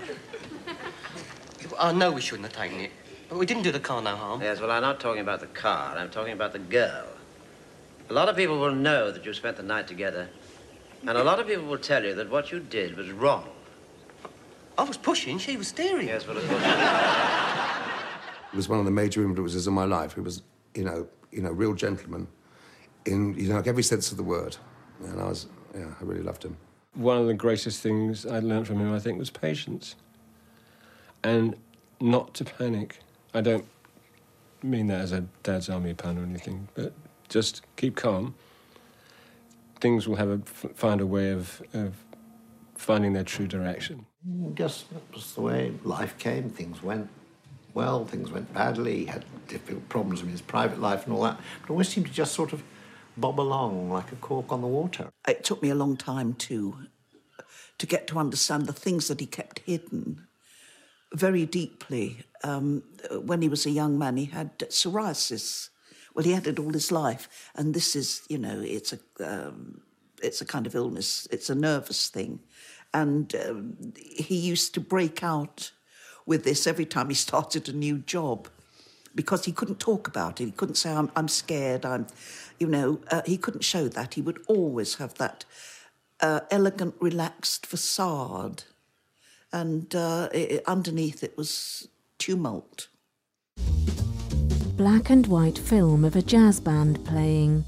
I know we shouldn't have taken it, but we didn't do the car no harm. Yes, well, I'm not talking about the car. I'm talking about the girl. A lot of people will know that you spent the night together, and a lot of people will tell you that what you did was wrong. I was pushing, she was steering. Yes, well, of course. He was one of the major influences in my life. He was, you know, real gentleman in, you know, like every sense of the word. And I really loved him. One of the greatest things I learned from him, I think, was patience. And not to panic. I don't mean that as a Dad's Army pun or anything, but just keep calm. Things will find a way of finding their true direction. Just that was the way life came. Things went well, things went badly. He had difficult problems in his private life and all that. But always seemed to just sort of bob along like a cork on the water. It took me a long time to get to understand the things that he kept hidden very deeply. When he was a young man, he had psoriasis. Well, he had it all his life, and this is, you know, it's a kind of illness. It's a nervous thing, and he used to break out with this every time he started a new job, because he couldn't talk about it. He couldn't say, I'm scared, he couldn't show that. He would always have that elegant, relaxed facade. And underneath it was tumult. Black and white film of a jazz band playing.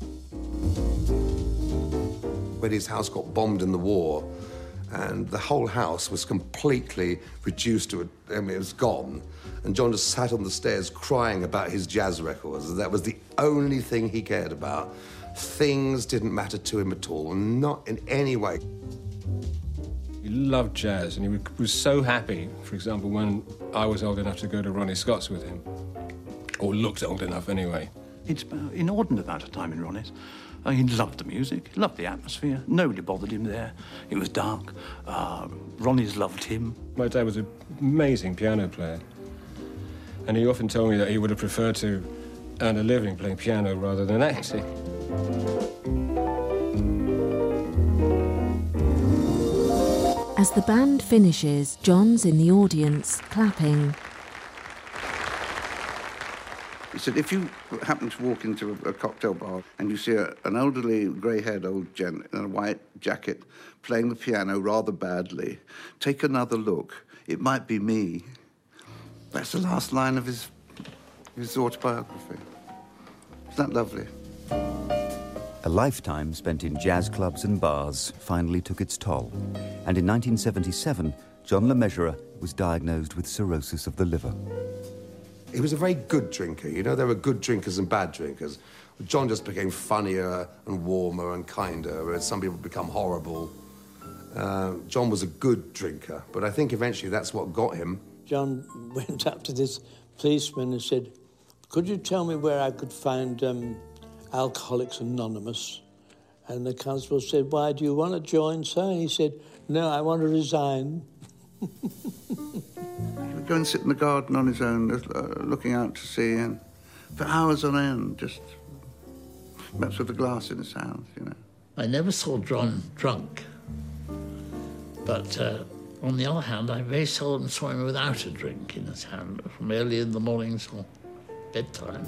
When his house got bombed in the war, and the whole house was completely reduced to it was gone. And John just sat on the stairs crying about his jazz records. That was the only thing he cared about. Things didn't matter to him at all, not in any way. He loved jazz, and he was so happy, for example, when I was old enough to go to Ronnie Scott's with him. Or looked old enough, anyway. It's an inordinate amount of time in Ronnie's. He loved the music, loved the atmosphere. Nobody bothered him there. It was dark. Ronnie's loved him. My dad was an amazing piano player. And he often told me that he would have preferred to earn a living playing piano rather than acting. As the band finishes, John's in the audience, clapping. He said, if you happen to walk into a cocktail bar and you see an elderly, grey-haired old gent in a white jacket playing the piano rather badly, take another look. It might be me. That's the last line of his autobiography. Isn't that lovely? A lifetime spent in jazz clubs and bars finally took its toll. And in 1977, John Le Mesurier was diagnosed with cirrhosis of the liver. He was a very good drinker. You know, there were good drinkers and bad drinkers. John just became funnier and warmer and kinder, whereas some people become horrible. John was a good drinker, but I think eventually that's what got him. John went up to this policeman and said, "Could you tell me where I could find Alcoholics Anonymous?" And the constable said, "Why, do you want to join, sir?" He said, "No, I want to resign." go and sit in the garden on his own, looking out to sea, and for hours on end, just perhaps with a glass in his hand, you know. I never saw John drunk, but on the other hand, I very seldom saw him without a drink in his hand, from early in the morning till bedtime.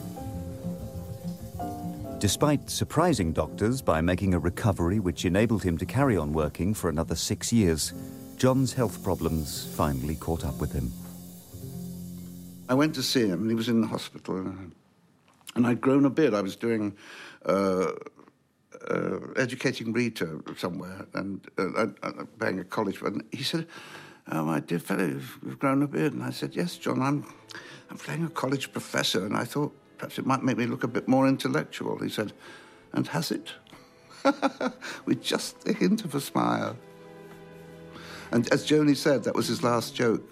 Despite surprising doctors by making a recovery which enabled him to carry on working for another 6 years, John's health problems finally caught up with him. I went to see him, and he was in the hospital, and I'd grown a beard. I was doing educating Rita somewhere, and paying a college. And he said, "Oh, my dear fellow, you've grown a beard." And I said, "Yes, John, I'm playing a college professor, and I thought perhaps it might make me look a bit more intellectual." He said, "And has it?" With just a hint of a smile. And as Joni said, that was his last joke.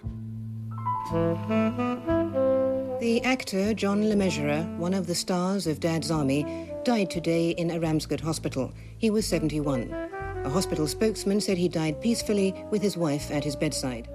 The actor John Le Mesurier, one of the stars of Dad's Army, died today in a Ramsgate hospital. He was 71. A hospital spokesman said he died peacefully with his wife at his bedside.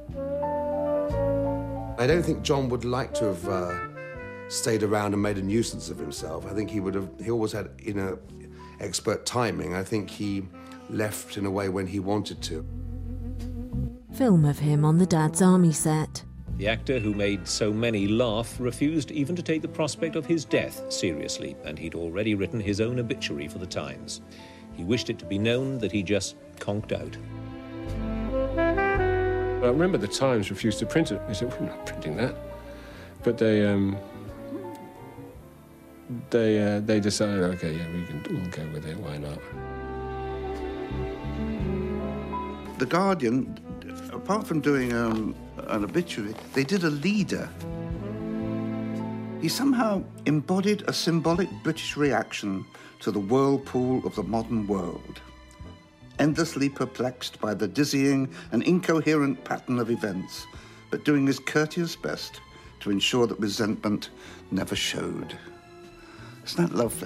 I don't think John would like to have stayed around and made a nuisance of himself. I think he always had, expert timing. I think he left in a way when he wanted to. Film of him on the Dad's Army set. The actor who made so many laugh refused even to take the prospect of his death seriously, and he'd already written his own obituary for the Times. He wished it to be known that he just conked out. I remember the Times refused to print it. They said, "We're not printing that." But they decided, okay, yeah, we can all go with it, why not? The Guardian, apart from doing an obituary, they did a leader. He somehow embodied a symbolic British reaction to the whirlpool of the modern world. Endlessly perplexed by the dizzying and incoherent pattern of events, but doing his courteous best to ensure that resentment never showed. Isn't that lovely?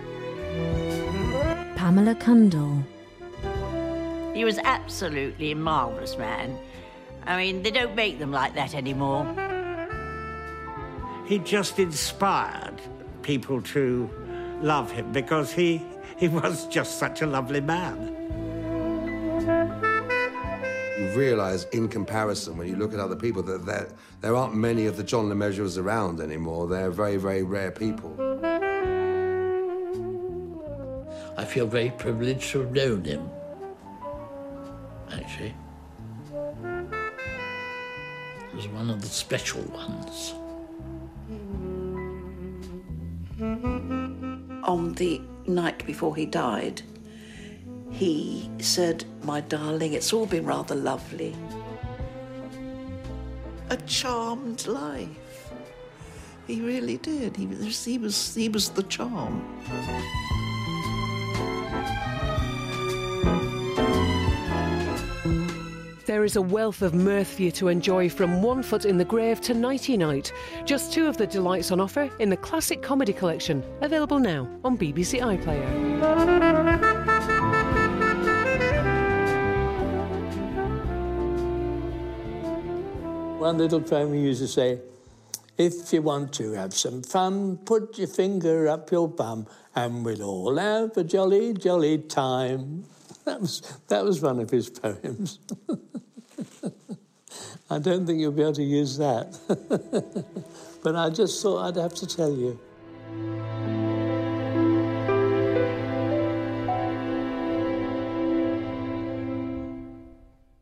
Pamela Cundall. He was absolutely a marvellous man. I mean, they don't make them like that anymore. He just inspired people to love him because he was just such a lovely man. You realise, in comparison, when you look at other people, that there aren't many of the John Le Mesuriers around anymore. They're very, very rare people. I feel very privileged to have known him, actually. He was one of the special ones. On the night before he died, he said, "My darling, it's all been rather lovely. A charmed life." He really did. He was the charm. There is a wealth of mirth for you to enjoy from One Foot in the Grave to Nighty Night. Just two of the delights on offer in the Classic Comedy Collection, available now on BBC iPlayer. One little poem we used to say, "If you want to have some fun, put your finger up your bum, and we'll all have a jolly, jolly time." That was one of his poems. I don't think you'll be able to use that. But I just thought I'd have to tell you.